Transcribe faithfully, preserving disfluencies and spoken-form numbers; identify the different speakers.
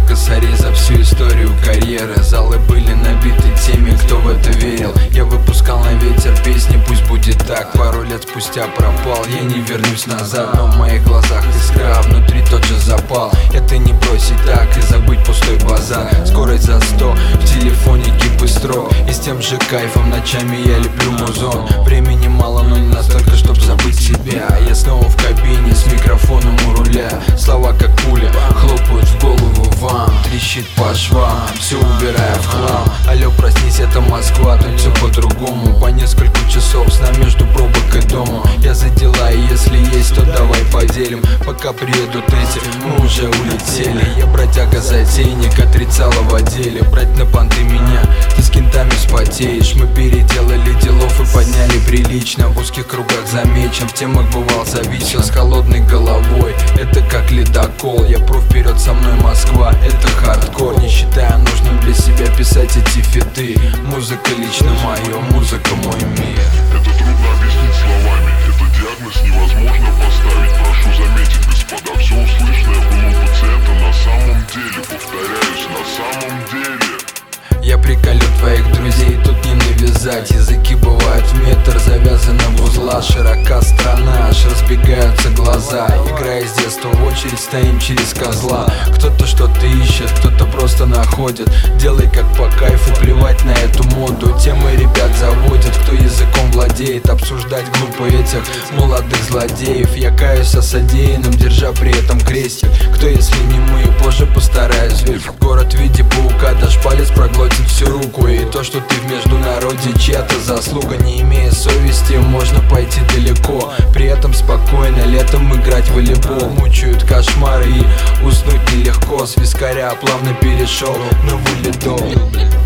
Speaker 1: косарей за всю историю карьеры. Залы были набиты теми, кто в это верил. Я выпускал на ветер песни, пусть будет так. Пару лет спустя пропал, я не вернусь назад. Но в моих глазах искра, а внутри тот же запал. Это не бросить так и забыть пустой базар. Скорость за сто, в телефоне кипы строк. И с тем же кайфом ночами я люблю музон. Времени мало, но не настолько, чтоб забыть себя. Я снова в кабине с микрофоном у руля. Слова как пуля, хлопают в голову вам. Трещит по швам, все убирая в хлам. Алло, проснись, это Москва, тут все по-другому. По несколько часов сна между пробок и дому. Я за дела, и если есть, то давай поделим. Пока приедут эти, мы уже улетели. Я бродяга-затейник, отрицала в отделе. Брать на понты меня, ты с кентами вспотеешь. Мы переделали делов и подняли прилично. В узких кругах замечен, в темах бывал зависел. С холодной головой, это как ледокол. Я пру вперед, со мной Москва, это хардкор. Не считая нужным для себя писать эти фиты. Музыка лично моё, музыка мой мир.
Speaker 2: Это трудно объяснить словами, это диагноз невозможно поставить. Прошу заметить, господа, все услышанное было у пациента на самом деле. Повторяюсь, на самом деле.
Speaker 1: Я приколю твоих друзей, тут не навязать. Языки бывают в метр, завязаны в узла. Широка страна, аж разбегаются глаза. Играя с детства в очередь, стоим через козла. Кто-то что-то ищет, кто-то просто находит. Делай как по кайфу, плевать на эту моду. Темы ребят заводят, кто языком владеет. Обсуждать глупо этих молодых злодеев. Я каюсь о содеянном, держа при этом крестик. Кто если не мы, позже постараюсь. Ведь город в виде паука, дашь палец, проглотит всю руку. И то, что ты в международье, чья-то заслуга. Не имея совести, можно пойти далеко. При этом спокойно летом играть в волейбол. Мучают кошмары и уснуть нелегко. С вискаря плавно перешел на вылет.